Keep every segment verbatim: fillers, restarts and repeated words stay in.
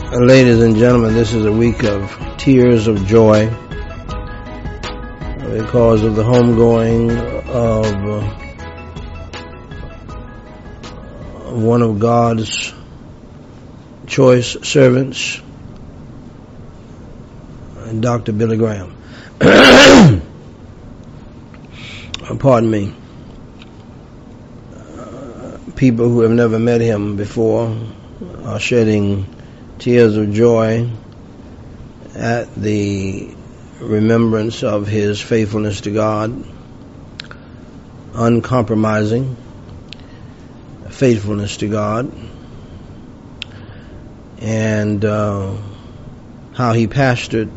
Ladies and gentlemen, this is a week of tears of joy because of the homegoing of uh, one of God's choice servants, Doctor Billy Graham. Pardon me. Uh, people who have never met him before are shedding tears of joy at the remembrance of his faithfulness to God, uncompromising faithfulness to God, and uh, how he pastored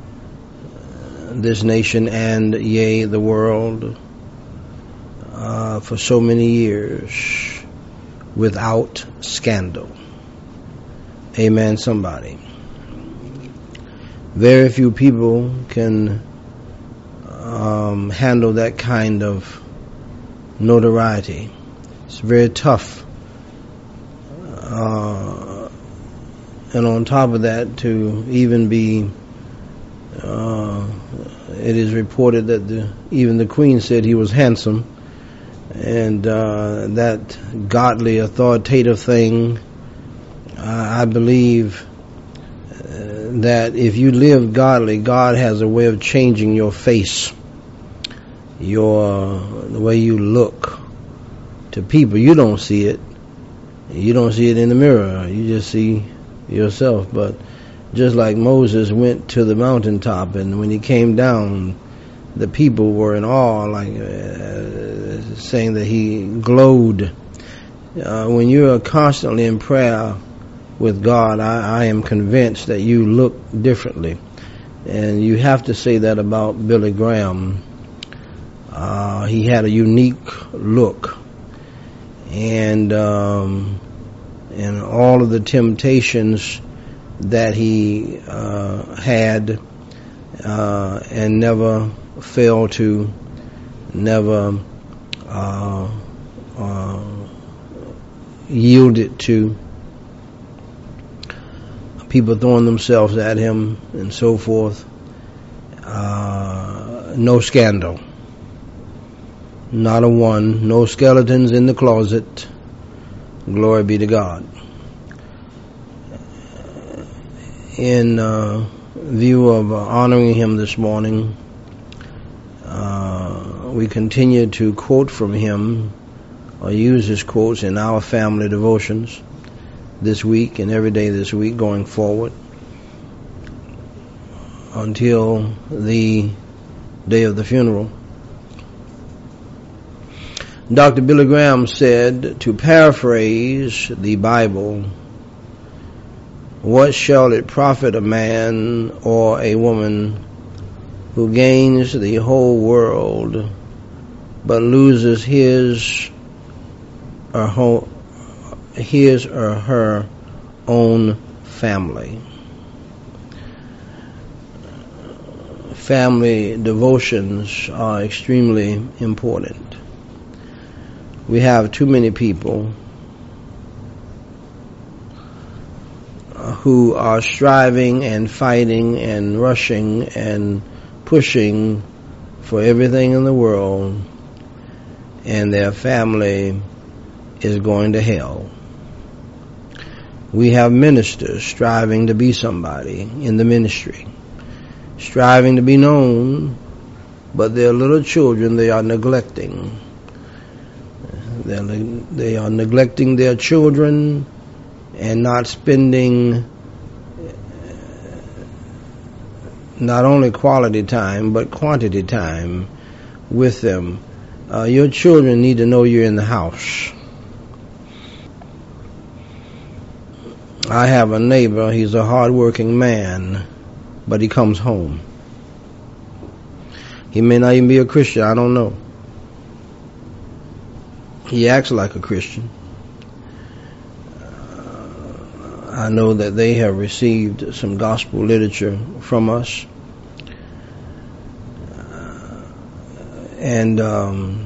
this nation and, yea, the world uh, for so many years without scandal. Amen, somebody. Very few people can um, handle that kind of notoriety. It's very tough. Uh, and on top of that, to even be, uh, it is reported that the, even the Queen said he was handsome. And uh, that godly, authoritative thing, I believe that if you live godly, God has a way of changing your face, your the way you look to people. You don't see it. You don't see it in the mirror. You just see yourself. But just like Moses went to the mountaintop, and when he came down, the people were in awe, like uh, saying that he glowed. Uh, when you are constantly in prayer with God, I, I am convinced that you look differently. And you have to say that about Billy Graham. Uh, he had a unique look. And, um, and all of the temptations that he uh, had uh, and never failed to, never uh, uh, yielded to, people throwing themselves at him and so forth. Uh, no scandal. Not a one. No skeletons in the closet. Glory be to God. In uh, view of uh, honoring him this morning, uh, we continue to quote from him or use his quotes in our family devotions this week and every day this week going forward until the day of the funeral. Doctor Billy Graham said, to paraphrase the Bible, what shall it profit a man or a woman who gains the whole world but loses his or her his or her own family? Family devotions are extremely important. We have too many people who are striving and fighting and rushing and pushing for everything in the world, and their family is going to hell. We have ministers striving to be somebody in the ministry, striving to be known, but their little children they are neglecting. They're, they are neglecting their children and not spending not only quality time, but quantity time with them. Uh, your children need to know you're in the house. I have a neighbor, he's a hard-working man, but he comes home. He may not even be a Christian, I don't know. He acts like a Christian. Uh, I know that they have received some gospel literature from us. Uh, and um,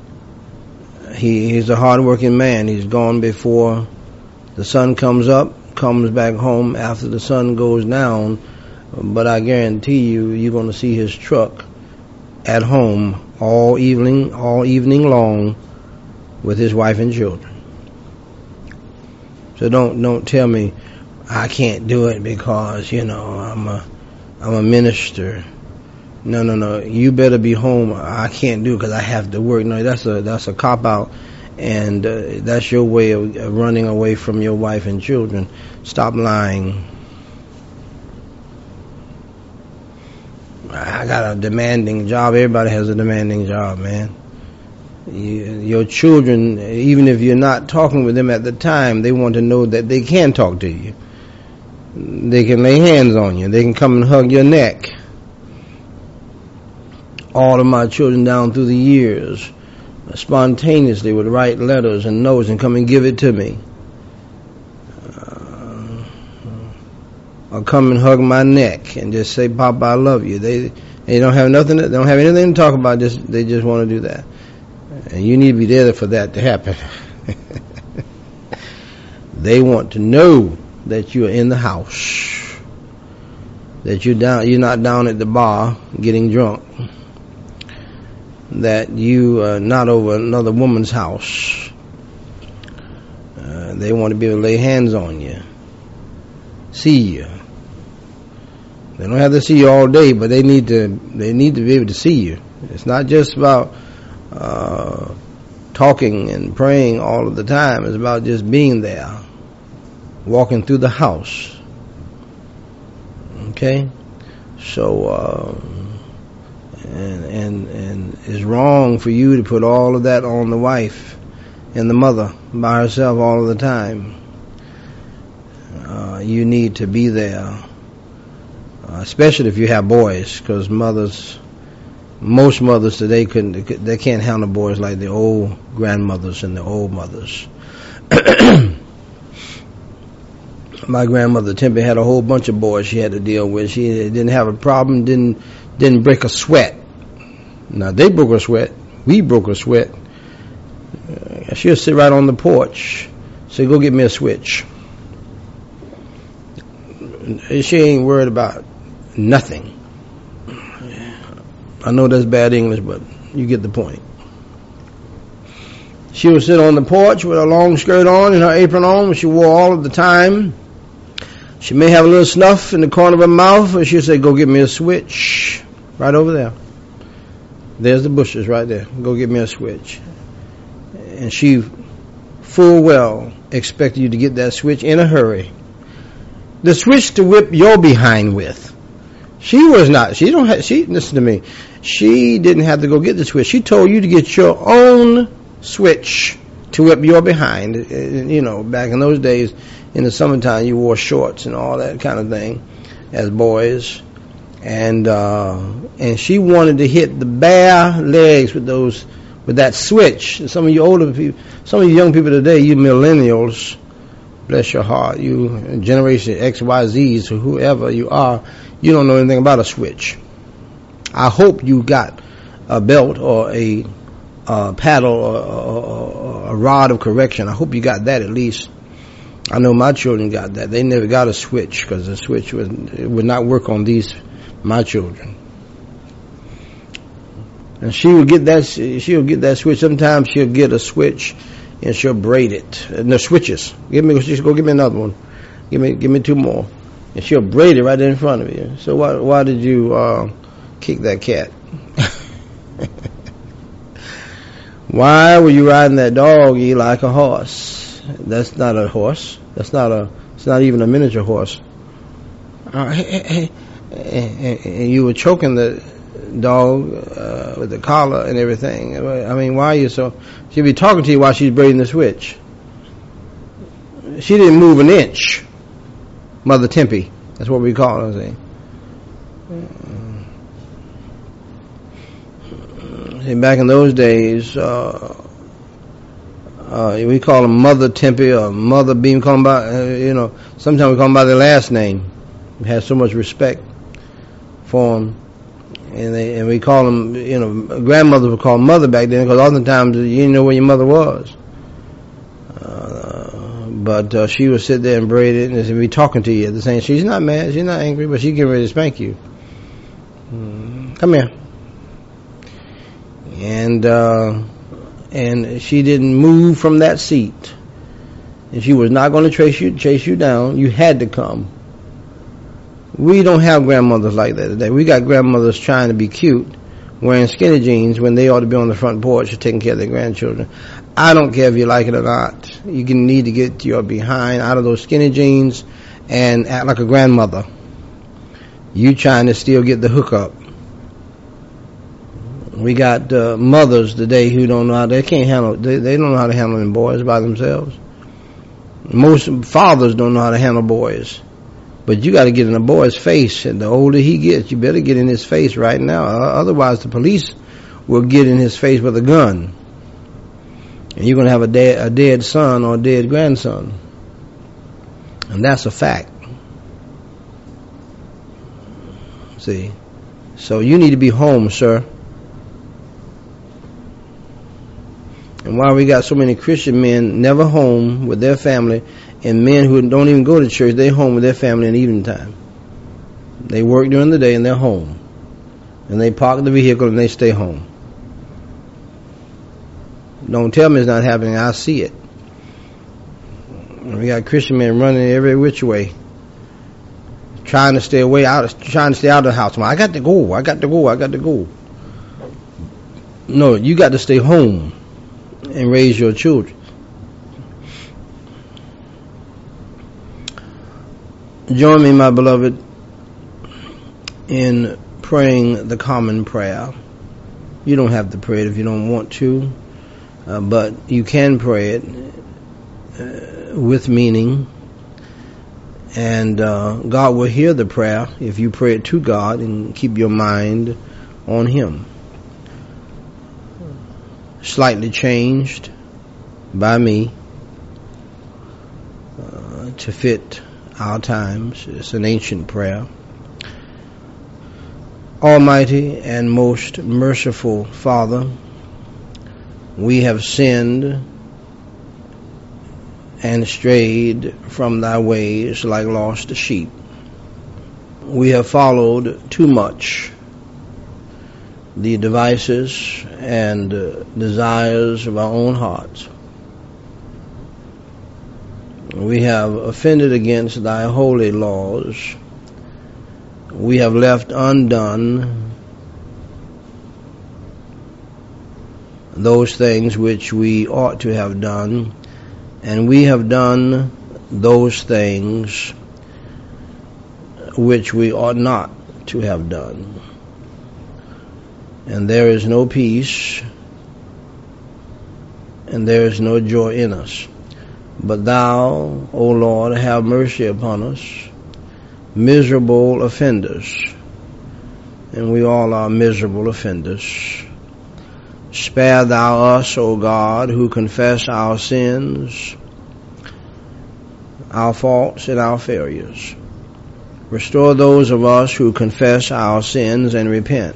he, he's a hard-working man. He's gone before the sun comes up, comes back home after the sun goes down, but I guarantee you, you're going to see his truck at home all evening, all evening long with his wife and children. So don't don't tell me I can't do it because, you know, I'm a I'm a minister. No, no, no. You better be home. I can't do it because I have to work. No, that's a that's a cop out, and uh, that's your way of running away from your wife and children. Stop lying. I got a demanding job. Everybody has a demanding job, man. You, your children, even if you're not talking with them at the time, they want to know that they can talk to you. They can lay hands on you. They can come and hug your neck. All of my children down through the years spontaneously would write letters and notes and come and give it to me. Uh, or come and hug my neck and just say, "Papa, I love you." They they don't have nothing. They don't have anything to talk about. Just they just want to do that. And you need to be there for that to happen. They want to know that you're in the house, that you're down, you're not down at the bar getting drunk, that you are not over another woman's house. Uh, they want to be able to lay hands on you, see you. They don't have to see you all day, but they need to. They need to be able to see you. It's not just about uh, talking and praying all of the time. It's about just being there, walking through the house. Okay, so uh, and and and it's wrong for you to put all of that on the wife and the mother by herself all of the time. Uh, you need to be there, uh, especially if you have boys, because mothers, most mothers today couldn't, they can't handle boys like the old grandmothers and the old mothers. My grandmother Tempe had a whole bunch of boys she had to deal with. She didn't have a problem, didn't didn't break a sweat. Now they broke a sweat, we broke a sweat. Uh, she'll sit right on the porch, say, "Go get me a switch." She ain't worried about nothing. I know that's bad English, but you get the point. She would sit on the porch with her long skirt on and her apron on, which she wore all of the time. She may have a little snuff in the corner of her mouth, and she'll say, "Go get me a switch." Right over there. There's the bushes right there. Go get me a switch. And she full well expected you to get that switch in a hurry. The switch to whip your behind with. She was not, she don't have, she, listen to me. She didn't have to go get the switch. She told you to get your own switch to whip your behind. You know, back in those days, in the summertime, you wore shorts and all that kind of thing as boys. And, uh, and she wanted to hit the bare legs with those, with that switch. Some of you older people, some of you young people today, you millennials, bless your heart, you Generation X, Y, Zs, or whoever you are, you don't know anything about a switch. I hope you got a belt or a uh, paddle or, or, or a rod of correction. I hope you got that at least. I know my children got that. They never got a switch because the switch was, it would not work on these, my children. And she would get that, she'll get that switch. Sometimes she'll get a switch and she'll braid it. And the switches. Give me, just go give me another one. Give me, give me two more. And she'll braid it right in front of you. So why, why did you, uh, kick that cat? Why were you riding that doggy like a horse? That's not a horse. That's not a, it's not even a miniature horse. Uh, hey, hey, hey, and you were choking the dog uh, with the collar and everything. I mean, why are you so... She'll be talking to you while she's braiding the switch. She didn't move an inch. Mother Tempe. That's what we call her. See? See, back in those days, uh, uh, we call them Mother Tempe or Mother Beam. Call them by, uh, you know, sometimes we call them by their last name. We have so much respect for them. And they, and we call them, you know, grandmothers would call mother back then because oftentimes you didn't know where your mother was. Uh, but uh, she would sit there and braid it and be talking to you at the same. She's not mad, she's not angry, but she's getting ready to spank you. Mm, come here. And uh, and she didn't move from that seat. And she was not going to chase you, chase you down. You had to come. We don't have grandmothers like that today. We got grandmothers trying to be cute, wearing skinny jeans when they ought to be on the front porch taking care of their grandchildren. I don't care if you like it or not. You can need to get your behind out of those skinny jeans and act like a grandmother. You trying to still get the hookup. We got uh, mothers today who don't know how, they can't handle, they, they don't know how to handle them boys by themselves. Most fathers don't know how to handle boys. But you got to get in a boy's face, and the older he gets, you better get in his face right now. Otherwise, the police will get in his face with a gun. And you're going to have a dead, a dead son or a dead grandson. And that's a fact. See? So you need to be home, sir. And why we got so many Christian men never home with their family, and men who don't even go to church, they home with their family in the evening time. They work during the day and they're home. And they park the vehicle and they stay home. Don't tell me it's not happening. I see it. We got Christian men running every which way, trying to stay away out, of, trying to stay out of the house. I got to go. I got to go. I got to go. No, you got to stay home and raise your children. Join me, my beloved, in praying the common prayer. You don't have to pray it if you don't want to, uh, but you can pray it uh, with meaning, and uh, God will hear the prayer if you pray it to God and keep your mind on Him. Slightly changed by me uh, to fit our times. It's an ancient prayer. Almighty and most merciful Father, we have sinned and strayed from thy ways like lost sheep. We have followed too much the devices and uh, desires of our own hearts. We have offended against thy holy laws. We have left undone those things which we ought to have done, and we have done those things which we ought not to have done. And there is no peace, and there is no joy in us. But thou, O Lord, have mercy upon us, miserable offenders. And we all are miserable offenders. Spare thou us, O God, who confess our sins, our faults, and our failures. Restore those of us who confess our sins and repent,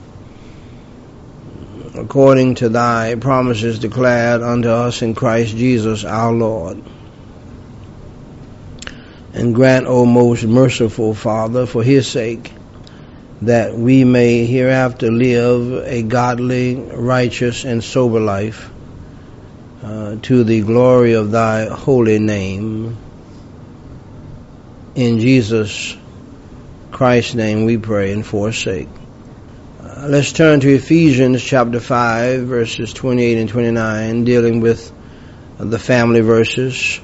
according to thy promises declared unto us in Christ Jesus our Lord. And grant, O most merciful Father, for his sake, that we may hereafter live a godly, righteous, and sober life, uh, to the glory of thy holy name. In Jesus Christ's name we pray and forsake. Let's turn to Ephesians chapter five, verses twenty-eight and twenty-nine, dealing with the family verses.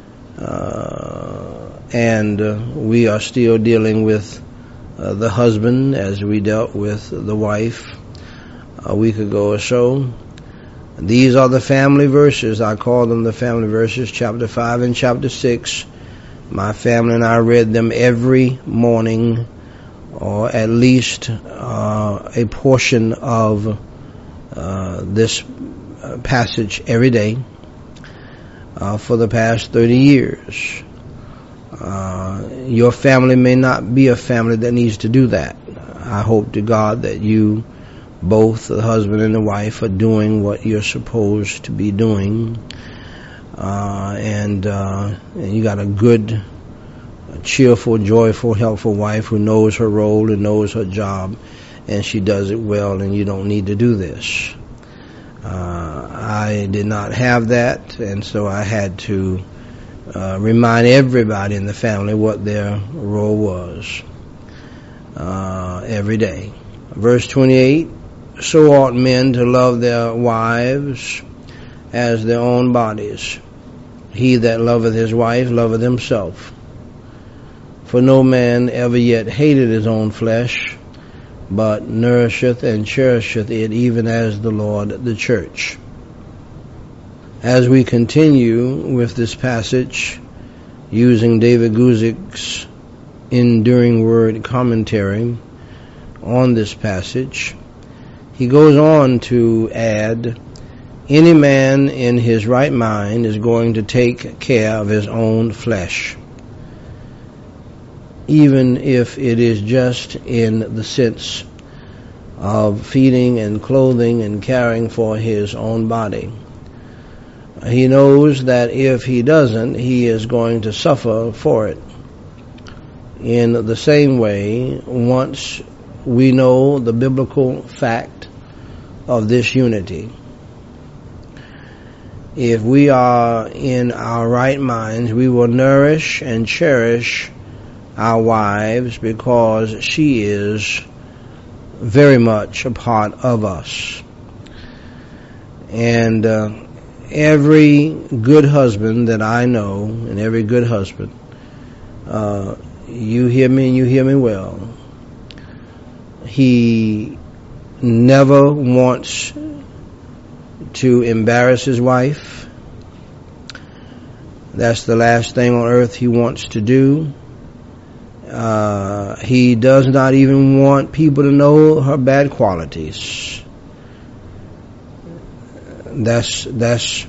Uh, and uh, we are still dealing with uh, the husband as we dealt with the wife a week ago or so. These are the family verses. I call them the family verses, chapter five and chapter six. My family and I read them every morning, or at least uh, a portion of uh, this passage every day uh, for the past thirty years. Uh, your family may not be a family that needs to do that. I hope to God that you, both the husband and the wife, are doing what you're supposed to be doing. uh, and, uh, and you got a good, cheerful, joyful, helpful wife who knows her role and knows her job, and she does it well, and you don't need to do this. Uh, I did not have that, and so I had to uh, remind everybody in the family what their role was uh, every day. Verse twenty-eight, so ought men to love their wives as their own bodies. He that loveth his wife loveth himself. For no man ever yet hated his own flesh, but nourisheth and cherisheth it, even as the Lord the church. As we continue with this passage, using David Guzik's Enduring Word commentary on this passage, he goes on to add, any man in his right mind is going to take care of his own flesh, even if it is just in the sense of feeding and clothing and caring for his own body. He knows that if he doesn't, he is going to suffer for it. In the same way, once we know the biblical fact of this unity, if we are in our right minds, we will nourish and cherish our wives, because she is very much a part of us. And uh, every good husband that I know, and every good husband, uh, you hear me and you hear me well, he never wants to embarrass his wife. That's the last thing on earth he wants to do. Uh, he does not even want people to know her bad qualities. That's that's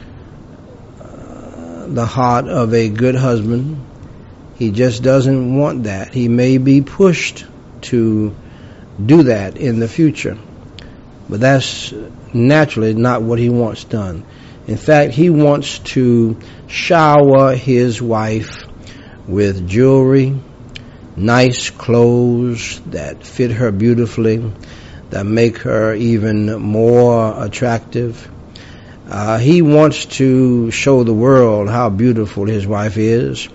uh, the heart of a good husband. He just doesn't want that. He may be pushed to do that in the future, but that's naturally not what he wants done. In fact, he wants to shower his wife with jewelry, nice clothes that fit her beautifully, that make her even more attractive. Uh, he wants to show the world how beautiful his wife is.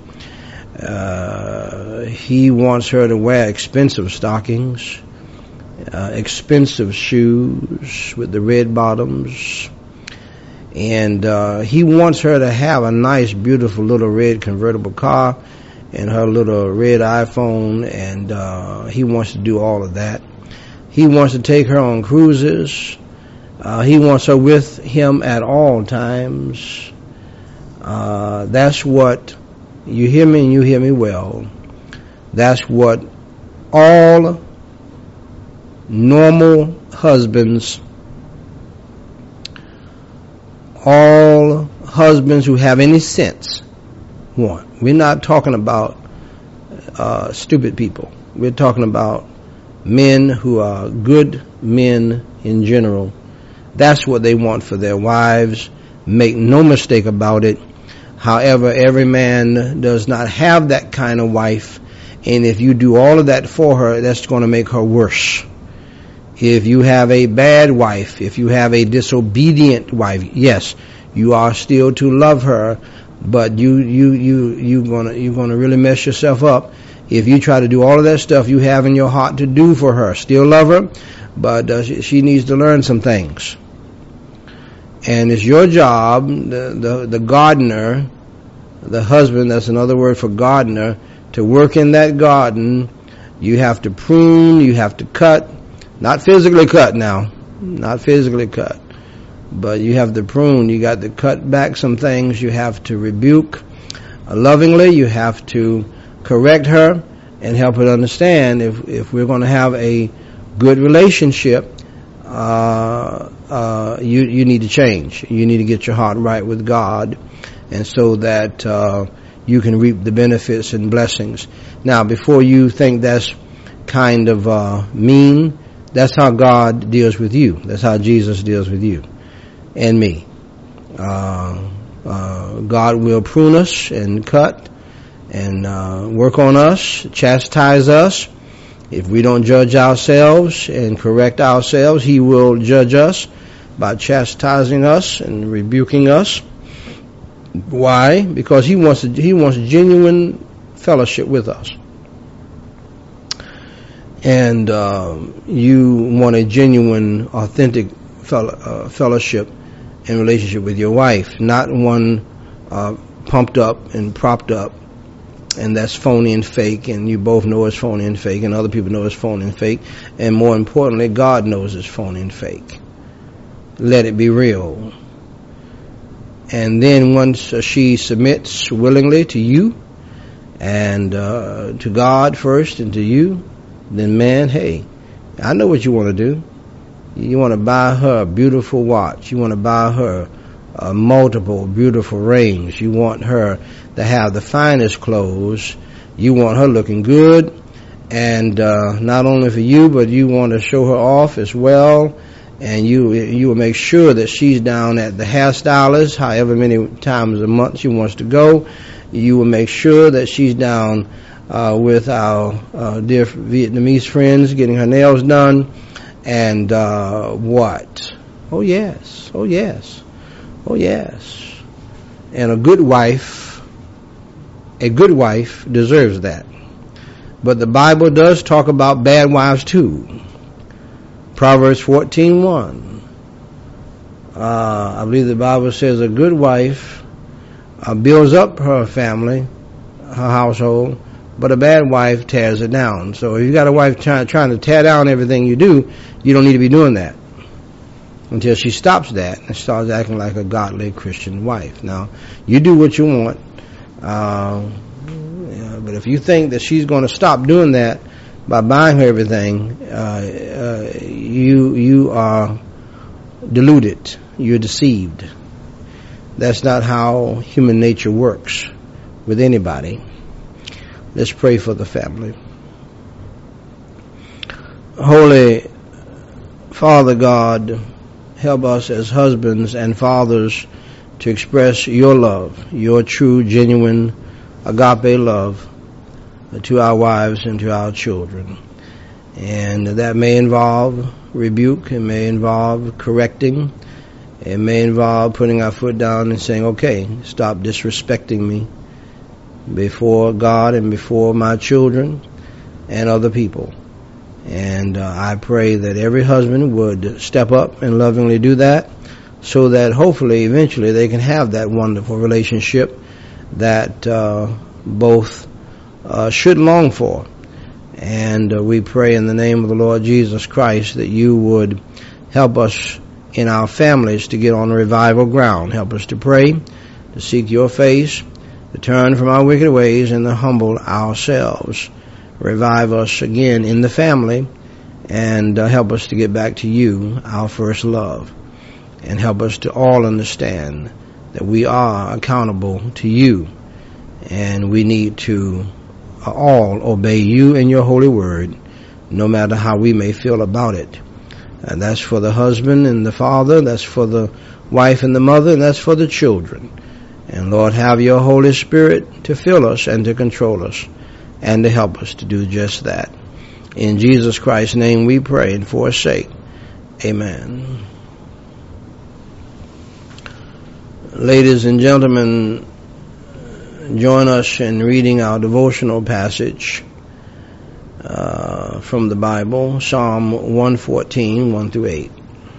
Uh, he wants her to wear expensive stockings, uh, expensive shoes with the red bottoms, and uh, he wants her to have a nice, beautiful little red convertible car and her little red iPhone, and uh, he wants to do all of that. He wants to take her on cruises. Uh, he wants her with him at all times. Uh, that's what, you hear me and you hear me well, that's what all normal husbands, all husbands who have any sense want. We're not talking about uh, stupid people. We're talking about men who are good men in general. That's what they want for their wives. Make no mistake about it. However, every man does not have that kind of wife, and if you do all of that for her, that's going to make her worse. If you have a bad wife, if you have a disobedient wife, yes, you are still to love her, but you you you you gonna you're gonna really mess yourself up if you try to do all of that stuff you have in your heart to do for her. Still love her, but uh, she, she needs to learn some things. And it's your job, the, the the gardener, the husband, that's another word for gardener, to work in that garden. You have to prune, you have to cut, not physically cut now, not physically cut, but you have to prune, you got to cut back some things, you have to rebuke uh, lovingly, you have to correct her and help her understand if, if we're going to have a good relationship, uh, uh, you, you need to change. You need to get your heart right with God, and so that uh, you can reap the benefits and blessings. Now, before you think that's kind of uh, mean, that's how God deals with you. That's how Jesus deals with you and me. Uh, Uh, God will prune us and cut and uh, work on us, chastise us. If we don't judge ourselves and correct ourselves, He will judge us by chastising us and rebuking us. Why? Because He wants He wants genuine fellowship with us. And uh, you want a genuine, authentic fellow, uh, fellowship and relationship with your wife, not one uh, pumped up and propped up, and that's phony and fake, and you both know it's phony and fake, and other people know it's phony and fake, and more importantly, God knows it's phony and fake. Let it be real. And then once uh, she submits willingly to you, and uh, to God first and to you, then man, hey, I know what you want to do. You want to buy her a beautiful watch. You want to buy her uh, multiple beautiful rings. You want her to have the finest clothes. You want her looking good. And uh, not only for you, but you want to show her off as well. And you you will make sure that she's down at the hairstylist, however many times a month she wants to go. You will make sure that she's down uh, with our uh, dear Vietnamese friends getting her nails done. And uh, what? Oh yes, oh yes, oh yes. And a good wife, a good wife deserves that. But the Bible does talk about bad wives too. Proverbs fourteen one. Uh, I believe the Bible says a good wife uh, builds up her family, her household, but a bad wife tears it down. So if you got a wife trying trying to tear down everything you do, you don't need to be doing that until she stops that and starts acting like a godly Christian wife. Now, you do what you want, uh, yeah, but if you think that she's going to stop doing that by buying her everything, uh, uh, you you are deluded. You're deceived. That's not how human nature works with anybody. Let's pray for the family. Holy Father God, help us as husbands and fathers to express your love, your true, genuine, agape love to our wives and to our children. And that may involve rebuke, it may involve correcting, it may involve putting our foot down and saying, okay, stop disrespecting me before God and before my children and other people. And uh, I pray that every husband would step up and lovingly do that, so that hopefully eventually they can have that wonderful relationship that uh, both uh, should long for. And uh, we pray in the name of the Lord Jesus Christ that you would help us in our families to get on revival ground. Help us to pray, to seek your face, to turn from our wicked ways, and to humble ourselves. Revive us again in the family, and uh, help us to get back to you, our first love. And help us to all understand that we are accountable to you, and we need to all obey you and your holy word, no matter how we may feel about it. And that's for the husband and the father, that's for the wife and the mother, and that's for the children. And Lord, have your Holy Spirit to fill us and to control us and to help us to do just that. In Jesus Christ's name we pray and for his sake. Amen. Ladies and gentlemen, join us in reading our devotional passage uh, from the Bible, Psalm one fourteen, one through eight.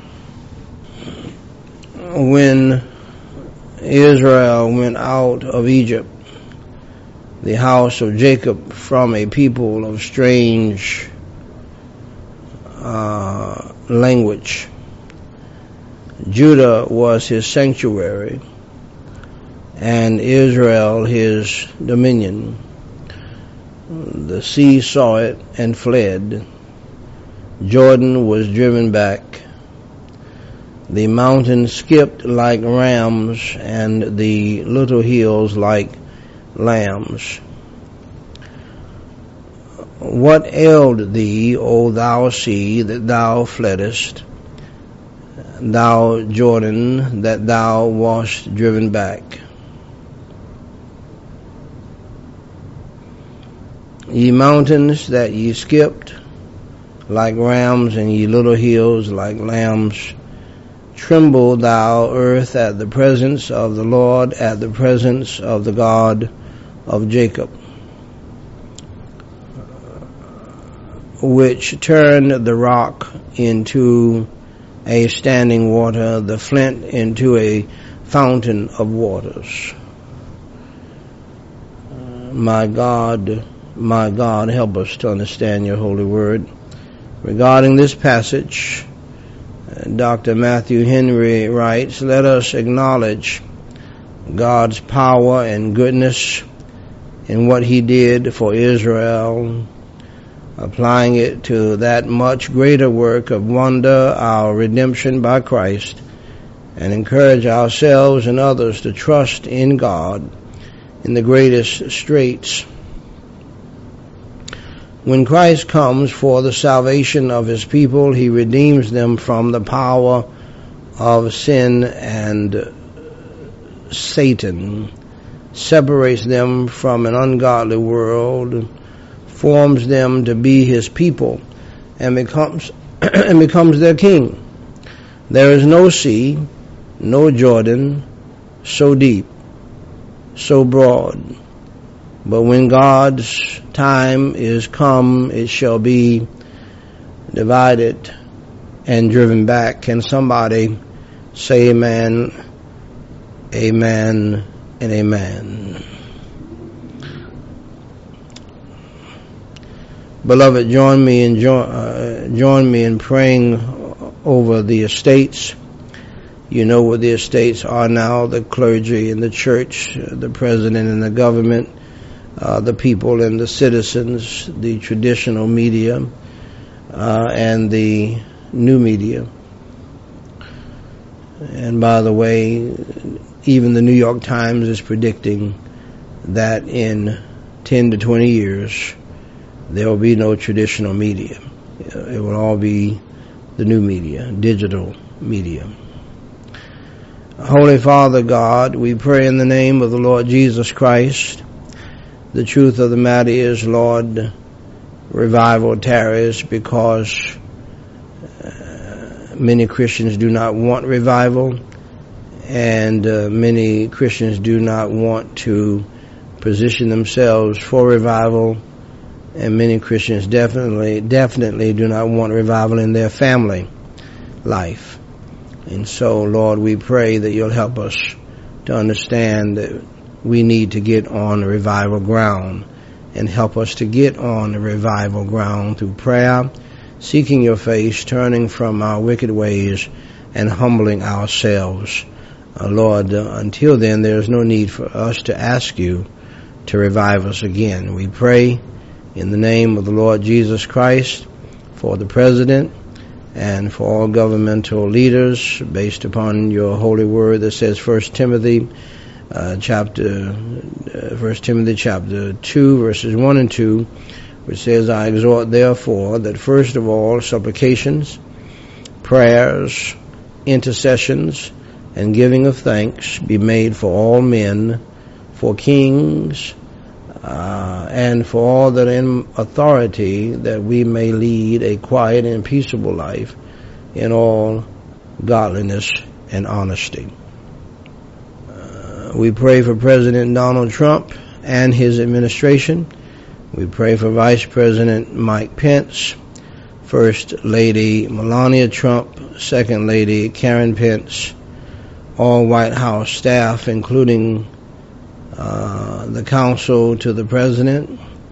When Israel went out of Egypt, the house of Jacob from a people of strange uh, language, Judah was his sanctuary, and Israel his dominion. The sea saw it and fled. Jordan was driven back. The mountains skipped like rams, and the little hills like lambs. What ailed thee, O thou sea, that thou fleddest? thou Jordan, that thou wast driven back. Ye mountains that ye skipped like rams, and ye little hills like lambs, tremble thou earth at the presence of the Lord, at the presence of the God of Jacob, which turned the rock into a standing water, the flint into a fountain of waters. My God, my God, help us to understand your holy word. Regarding this passage, Doctor Matthew Henry writes, let us acknowledge God's power and goodness in what he did for Israel, applying it to that much greater work of wonder, our redemption by Christ, and encourage ourselves and others to trust in God in the greatest straits. When Christ comes for the salvation of his people, he redeems them from the power of sin and Satan, separates them from an ungodly world, forms them to be his people, and becomes and becomes their king. There is no sea, no Jordan, so deep, so broad. But when God's time is come, it shall be divided and driven back. Can somebody say amen, amen, and amen? Beloved, join me in join, uh, join me in praying over the estates. You know what the estates are now: the clergy and the church, the president and the government, uh, the people and the citizens, the traditional media, uh, and the new media. And by the way, even the New York Times is predicting that in ten to twenty years, there will be no traditional media. It will all be the new media, digital media. Holy Father God, we pray in the name of the Lord Jesus Christ. The truth of the matter is, Lord, revival tarries because uh, many Christians do not want revival, and uh, many Christians do not want to position themselves for revival. And many Christians definitely, definitely do not want revival in their family life. And so, Lord, we pray that you'll help us to understand that we need to get on revival ground, and help us to get on revival ground through prayer, seeking your face, turning from our wicked ways, and humbling ourselves. Uh, Lord, uh, until then, there's no need for us to ask you to revive us again. We pray in the name of the Lord Jesus Christ for the President and for all governmental leaders, based upon your holy word that says First Timothy uh, chapter uh, First Timothy chapter two verses one and two, which says, I exhort therefore that first of all supplications, prayers, intercessions, and giving of thanks be made for all men, for kings, Uh, and for all that are in authority, that we may lead a quiet and peaceable life in all godliness and honesty. Uh, we pray for President Donald Trump and his administration. We pray for Vice President Mike Pence, First Lady Melania Trump, Second Lady Karen Pence, all White House staff, including Uh, the counsel to the president,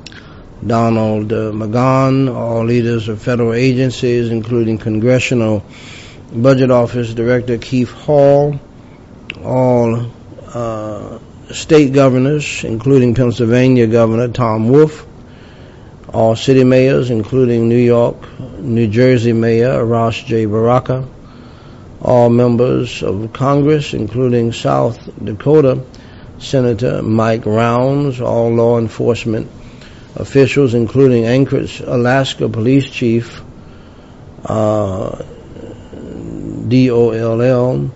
Donald uh, McGahn, all leaders of federal agencies, including Congressional Budget Office Director Keith Hall, all uh, state governors, including Pennsylvania Governor Tom Wolf, all city mayors, including New York, New Jersey Mayor Ross J. Baraka, all members of Congress, including South Dakota Senator Mike Rounds, all law enforcement officials, including Anchorage, Alaska Police Chief uh, D O L L,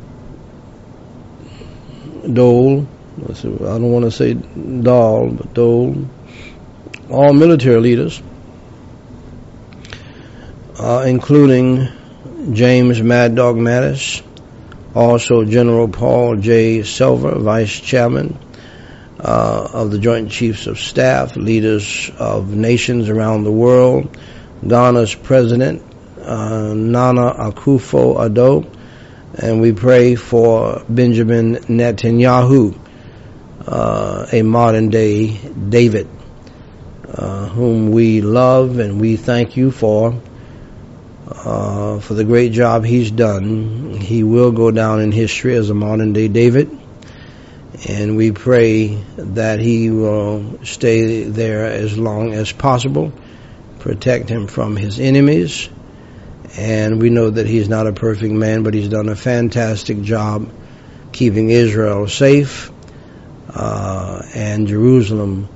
Dole, I don't want to say Dole, but Dole, all military leaders, uh, including James Mad Dog Mattis, also General Paul J. Silver, Vice Chairman uh, of the Joint Chiefs of Staff, leaders of nations around the world, Ghana's President, uh, Nana Akufo-Addo, and we pray for Benjamin Netanyahu, uh, a modern-day David, uh, whom we love and we thank you for, uh, for the great job he's done. He will go down in history as a modern-day David, and we pray that he will stay there as long as possible, protect him from his enemies. And we know that he's not a perfect man, but he's done a fantastic job keeping Israel safe, uh, and Jerusalem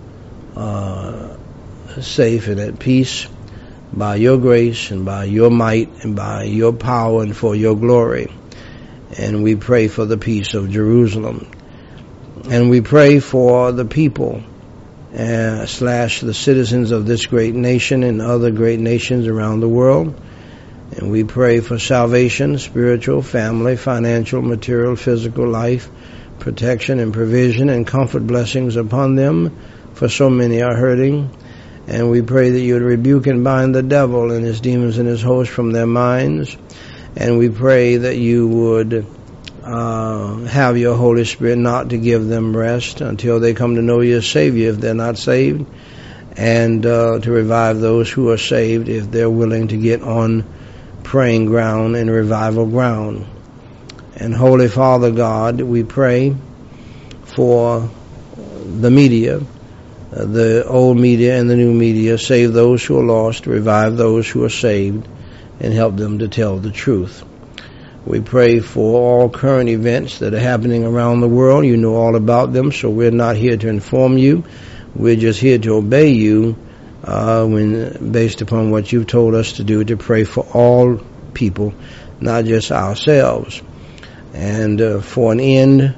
uh, safe and at peace by your grace and by your might and by your power and for your glory. And we pray for the peace of Jerusalem. And we pray for the people uh, slash the citizens of this great nation and other great nations around the world. And we pray for salvation, spiritual, family, financial, material, physical life, protection and provision and comfort blessings upon them, for so many are hurting. And we pray that you would rebuke and bind the devil and his demons and his hosts from their minds. And we pray that you would uh, have your Holy Spirit not to give them rest until they come to know you as Savior if they're not saved, and uh, to revive those who are saved if they're willing to get on praying ground and revival ground. And Holy Father God, we pray for the media, uh, the old media and the new media. Save those who are lost, revive those who are saved, and help them to tell the truth. We pray for all current events that are happening around the world. You know all about them, so we're not here to inform you. We're just here to obey you, Uh, when based upon what you've told us to do, to pray for all people, not just ourselves. And uh, for an end,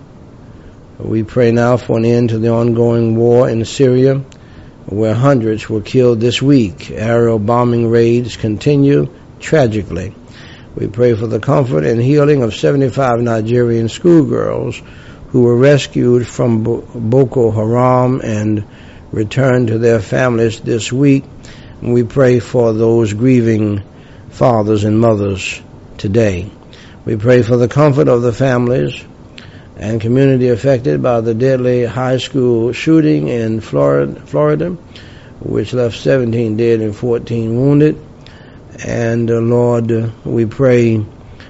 we pray now for an end to the ongoing war in Syria, where hundreds were killed this week. Aerial bombing raids continue tragically. We pray for the comfort and healing of seventy-five Nigerian schoolgirls who were rescued from Boko Haram and returned to their families this week. And we pray for those grieving fathers and mothers today. We pray for the comfort of the families and community affected by the deadly high school shooting in Florida, Florida, which left seventeen dead and fourteen wounded. And uh, Lord, uh, we pray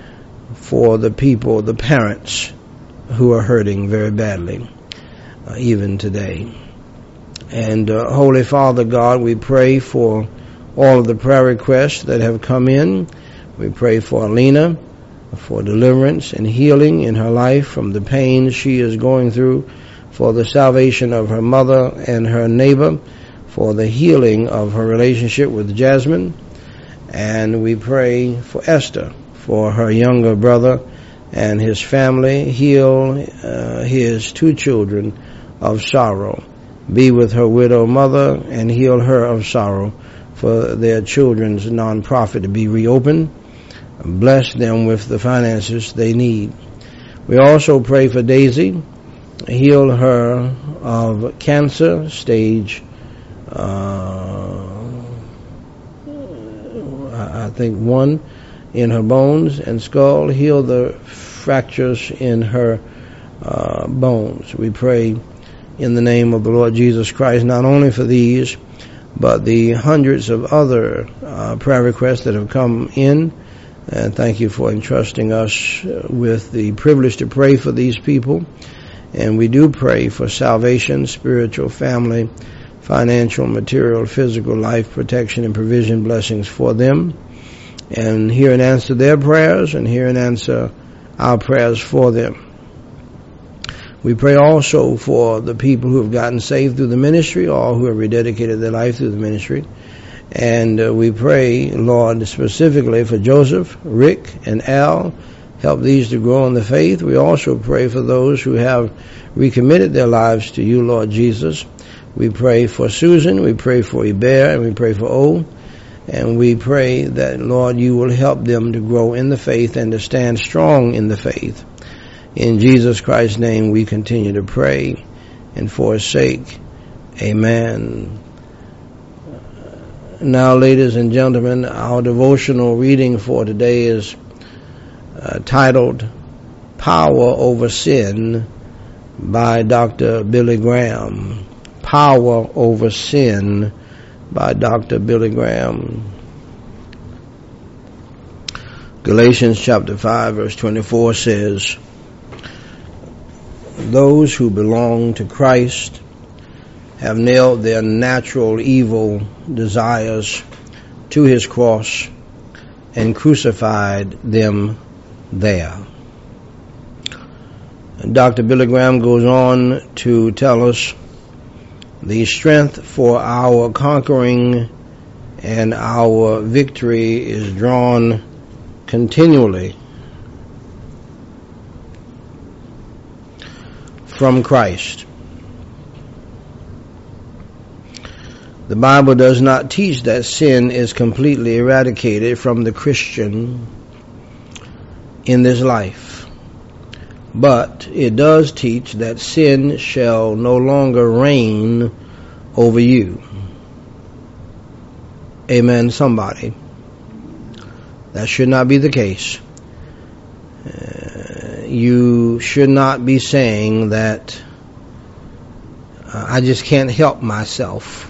for the people, the parents who are hurting very badly, uh, even today. And uh, Holy Father God, we pray for all of the prayer requests that have come in. We pray for Alina, for deliverance and healing in her life from the pain she is going through, for the salvation of her mother and her neighbor, for the healing of her relationship with Jasmine. And we pray for Esther, for her younger brother and his family. Heal uh, his two children of sorrow. Be with her widow mother and heal her of sorrow, for their children's nonprofit to be reopened. Bless them with the finances they need. We also pray for Daisy. Heal her of cancer, stage, uh, I think one, in her bones and skull. Heal the fractures in her uh, bones. We pray in the name of the Lord Jesus Christ, not only for these, but the hundreds of other uh, prayer requests that have come in. And thank you for entrusting us with the privilege to pray for these people. And we do pray for salvation, spiritual, family, financial, material, physical, life, protection, and provision blessings for them. And hear and answer their prayers, and hear and answer our prayers for them. We pray also for the people who have gotten saved through the ministry, all who have rededicated their life through the ministry. And uh, we pray, Lord, specifically for Joseph, Rick, and Al. Help these to grow in the faith. We also pray for those who have recommitted their lives to you, Lord Jesus. We pray for Susan, we pray for Iber, and we pray for O. And we pray that, Lord, you will help them to grow in the faith and to stand strong in the faith. In Jesus Christ's name we continue to pray, and for his sake, amen. Now, ladies and gentlemen, our devotional reading for today is uh, titled Power Over Sin by Doctor Billy Graham. Power Over Sin by Doctor Billy Graham. Galatians chapter five verse twenty-four says, those who belong to Christ have nailed their natural evil desires to his cross and crucified them there. Doctor Billy Graham goes on to tell us the strength for our conquering and our victory is drawn continually from Christ. The Bible does not teach that sin is completely eradicated from the Christian in this life, but it does teach that sin shall no longer reign over you. Amen, somebody. That should not be the case. Uh, you should not be saying that uh, I just can't help myself.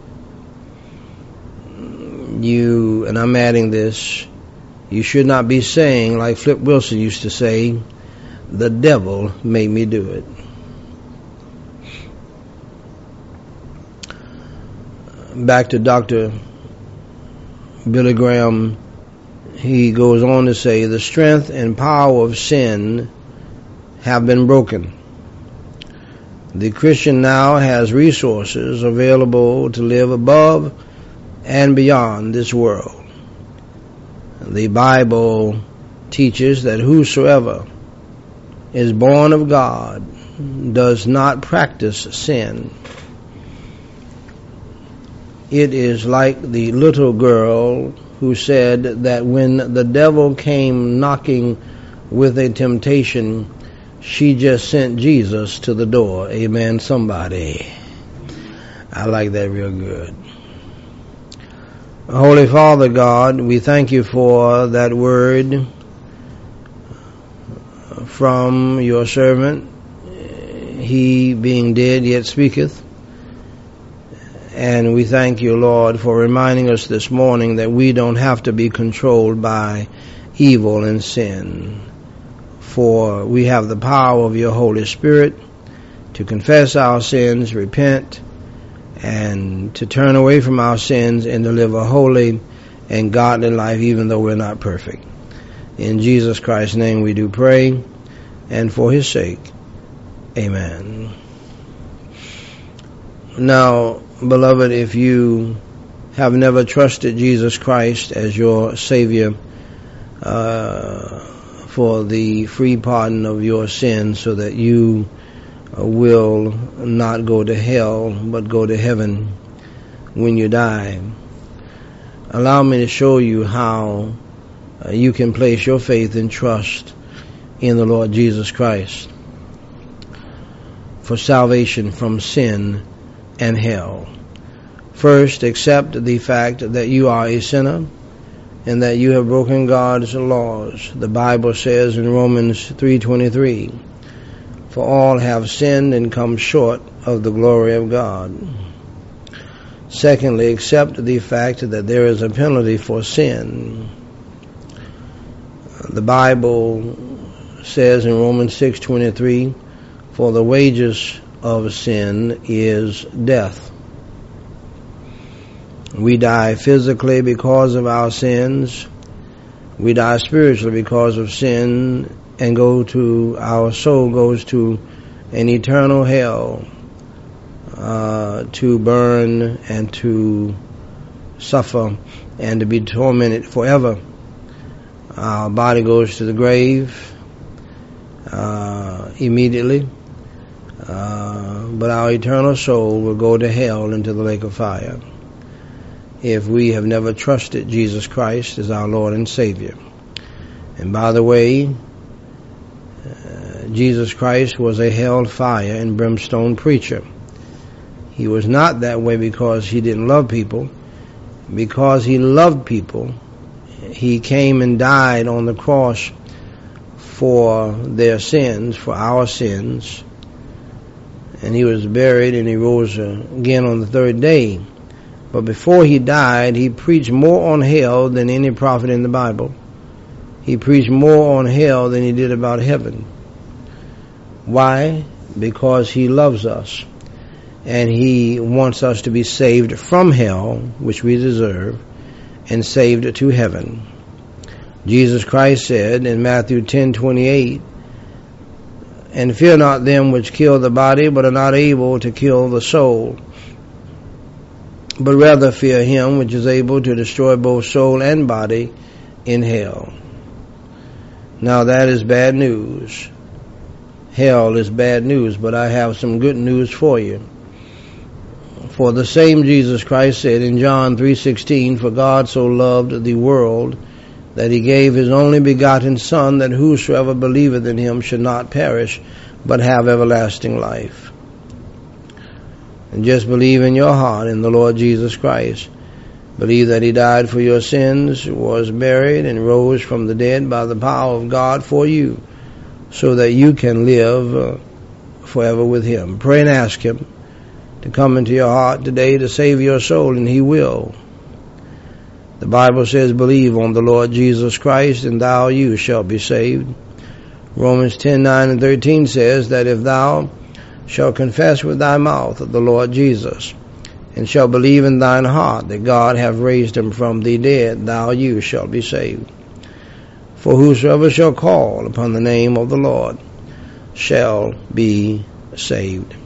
You, and I'm adding this, you should not be saying, like Flip Wilson used to say, the devil made me do it. Back to Doctor Billy Graham, he goes on to say, the strength and power of sin have been broken. The Christian now has resources available to live above and beyond this world. The Bible teaches that whosoever is born of God does not practice sin. It is like the little girl who said that when the devil came knocking with a temptation, she just sent Jesus to the door. Amen, somebody. I like that real good. Holy Father God, we thank you for that word from your servant. He being dead yet speaketh. And we thank you, Lord, for reminding us this morning that we don't have to be controlled by evil and sin. For we have the power of your Holy Spirit to confess our sins, repent, and to turn away from our sins and to live a holy and godly life even though we're not perfect. In Jesus Christ's name we do pray, and for his sake, amen. Now, beloved, if you have never trusted Jesus Christ as your Savior uh, for the free pardon of your sins so that you will not go to hell but go to heaven when you die, allow me to show you how uh, you can place your faith and trust in the Lord Jesus Christ for salvation from sin and hell. First, accept the fact that you are a sinner and that you have broken God's laws. The Bible says in Romans three twenty-three, for all have sinned and come short of the glory of God. Secondly, accept the fact that there is a penalty for sin. The Bible says in Romans six twenty-three, for the wages of sin is death. We die physically because of our sins. We die spiritually because of sin, and go to, our soul goes to an eternal hell uh, to burn and to suffer and to be tormented forever. Our body goes to the grave uh, immediately, uh, but our eternal soul will go to hell into the lake of fire if we have never trusted Jesus Christ as our Lord and Savior. And by the way, uh, Jesus Christ was a hellfire and brimstone preacher. He was not that way because he didn't love people. Because he loved people, he came and died on the cross for their sins, for our sins. And he was buried and he rose again on the third day. But before he died, he preached more on hell than any prophet in the Bible. He preached more on hell than he did about heaven. Why? Because he loves us. And he wants us to be saved from hell, which we deserve, and saved to heaven. Jesus Christ said in Matthew ten twenty-eight, "And fear not them which kill the body, but are not able to kill the soul. But rather fear him which is able to destroy both soul and body in hell." Now that is bad news. Hell is bad news, but I have some good news for you. For the same Jesus Christ said in John three sixteen, "For God so loved the world that he gave his only begotten Son, that whosoever believeth in him should not perish, but have everlasting life." And just believe in your heart in the Lord Jesus Christ. Believe that he died for your sins, was buried, and rose from the dead by the power of God for you, so that you can live uh, forever with him. Pray and ask him to come into your heart today to save your soul, and he will. The Bible says, "Believe on the Lord Jesus Christ, and thou you shalt be saved." Romans ten nine and thirteen says that if thou shalt confess with thy mouth the Lord Jesus, and shalt believe in thine heart that God hath raised him from the dead, thou you shalt be saved. For whosoever shall call upon the name of the Lord shall be saved.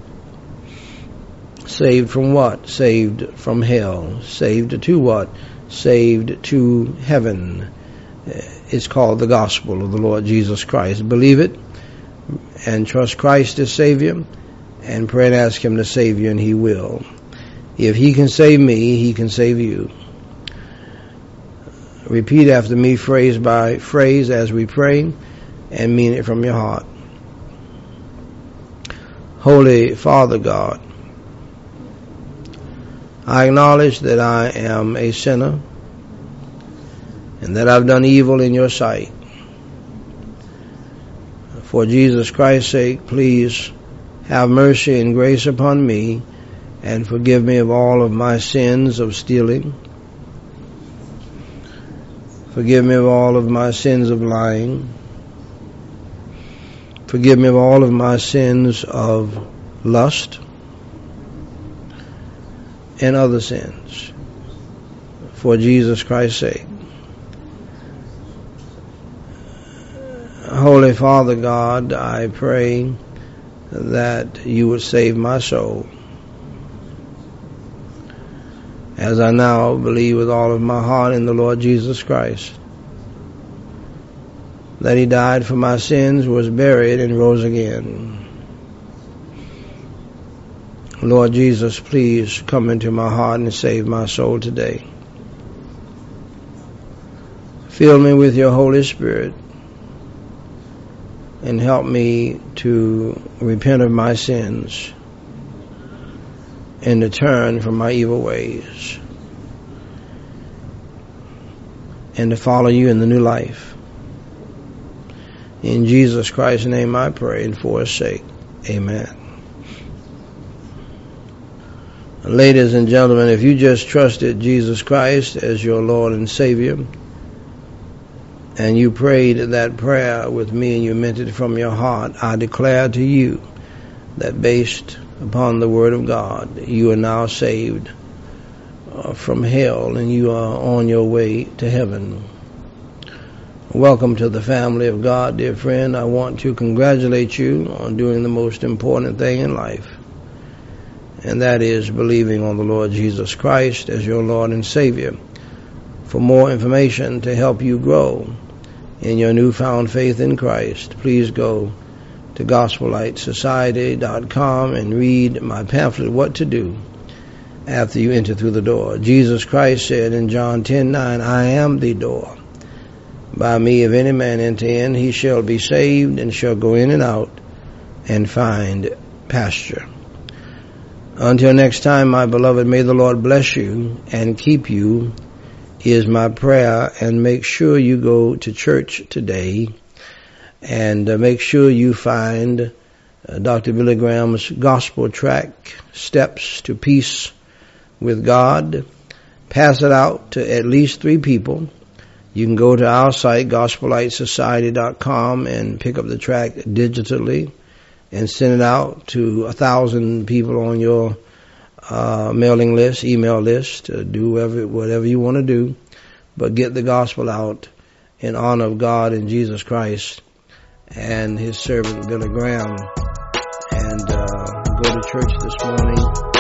Saved from what? Saved from hell. Saved to what? Saved to heaven. It's called the gospel of the Lord Jesus Christ. Believe it and trust Christ as Savior, and pray and ask him to save you, and he will. If he can save me, he can save you. Repeat after me, phrase by phrase, as we pray, and mean it from your heart. Holy Father God, I acknowledge that I am a sinner and that I've done evil in your sight. For Jesus Christ's sake, please have mercy and grace upon me and forgive me of all of my sins of stealing. Forgive me of all of my sins of lying. Forgive me of all of my sins of lust and other sins, for Jesus Christ's sake. Holy Father God, I pray that you would save my soul, as I now believe with all of my heart in the Lord Jesus Christ, that he died for my sins, was buried, and rose again. Lord Jesus, please come into my heart and save my soul today. Fill me with your Holy Spirit and help me to repent of my sins and to turn from my evil ways and to follow you in the new life. In Jesus Christ's name I pray, and for his sake, amen. Ladies and gentlemen, if you just trusted Jesus Christ as your Lord and Savior, and you prayed that prayer with me and you meant it from your heart, I declare to you that based upon the Word of God, you are now saved uh, from hell, and you are on your way to heaven. Welcome to the family of God, dear friend. I want to congratulate you on doing the most important thing in life, and that is believing on the Lord Jesus Christ as your Lord and Savior. For more information to help you grow in your newfound faith in Christ, please go to gospel light society dot com and read my pamphlet, What to Do After You Enter Through the Door. Jesus Christ said in John ten nine, I am the door. By me, if any man enter in, he shall be saved, and shall go in and out and find pasture. Until next time, my beloved, may the Lord bless you and keep you, is my prayer. And make sure you go to church today, and uh, make sure you find uh, Doctor Billy Graham's gospel tract, Steps to Peace with God. Pass it out to at least three people. You can go to our site, gospel light society dot com, and pick up the tract digitally and send it out to a thousand people on your uh, mailing list, email list. Uh, do whatever, whatever you want to do, but get the gospel out in honor of God and Jesus Christ and his servant Billy Graham. And uh, go to church this morning.